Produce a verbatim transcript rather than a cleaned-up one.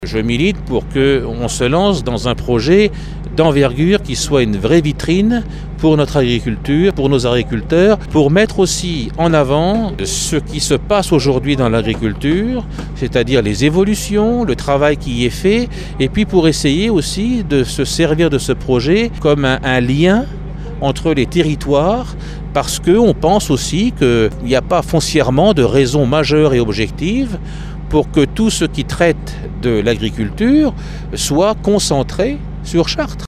Je milite pour qu'on se lance dans un projet d'envergure qui soit une vraie vitrine pour notre agriculture, pour nos agriculteurs, pour mettre aussi en avant ce qui se passe aujourd'hui dans l'agriculture, c'est-à-dire les évolutions, le travail qui y est fait, et puis pour essayer aussi de se servir de ce projet comme un, un lien entre les territoires, parce qu'on pense aussi qu'il n'y a pas foncièrement de raison majeure et objective pour que tout ce qui traite de l'agriculture soit concentré sur Chartres.